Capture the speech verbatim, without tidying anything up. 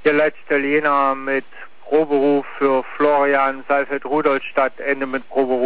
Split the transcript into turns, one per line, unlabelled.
Ihr letzter Lena mit Proberuf für Florian Saalfeld-Rudolstadt, Ende mit Proberuf.